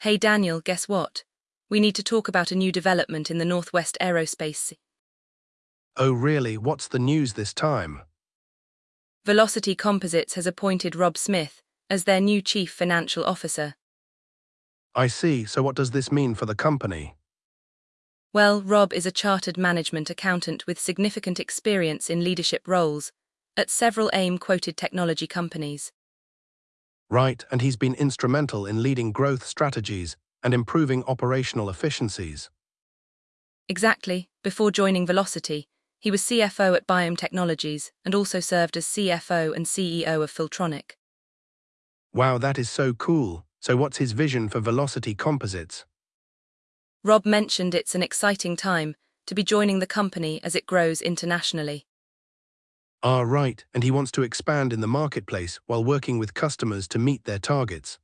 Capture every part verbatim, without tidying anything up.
Hey Daniel, guess what? We need to talk about a new development in the Northwest Aerospace. Oh really, what's the news this time? Velocity Composites has appointed Rob Smith as their new Chief Financial Officer. I see, so what does this mean for the company? Well, Rob is a chartered management accountant with significant experience in leadership roles at several AIM-quoted technology companies. Right, and he's been instrumental in leading growth strategies and improving operational efficiencies. Exactly. Before joining Velocity, he was C F O at Biome Technologies and also served as C F O and C E O of Filtronic. Wow, that is so cool. So what's his vision for Velocity Composites? Rob mentioned it's an exciting time to be joining the company as it grows internationally. Ah, right, and he wants to expand in the marketplace while working with customers to meet their targets.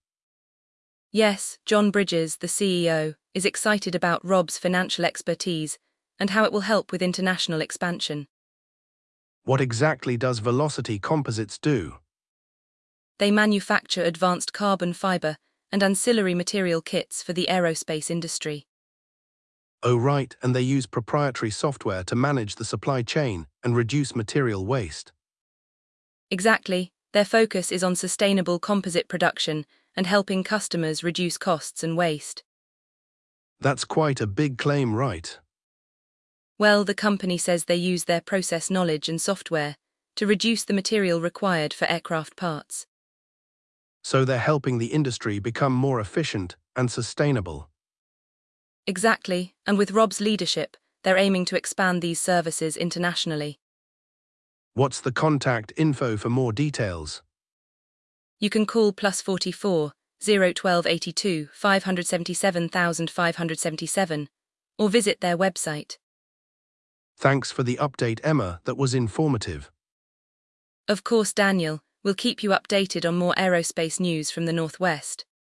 Yes, John Bridges, the C E O, is excited about Rob's financial expertise and how it will help with international expansion. What exactly does Velocity Composites do? They manufacture advanced carbon fiber and ancillary material kits for the aerospace industry. Oh right, and they use proprietary software to manage the supply chain and reduce material waste. Exactly, their focus is on sustainable composite production and helping customers reduce costs and waste. That's quite a big claim, right? Well, the company says they use their process knowledge and software to reduce the material required for aircraft parts. So they're helping the industry become more efficient and sustainable. Exactly, and with Rob's leadership, they're aiming to expand these services internationally. What's the contact info for more details? You can call plus forty-four, zero twelve eighty-two, five seventy-seven five seventy-seven, or visit their website. Thanks for the update, Emma, that was informative. Of course, Daniel, we'll keep you updated on more aerospace news from the Northwest.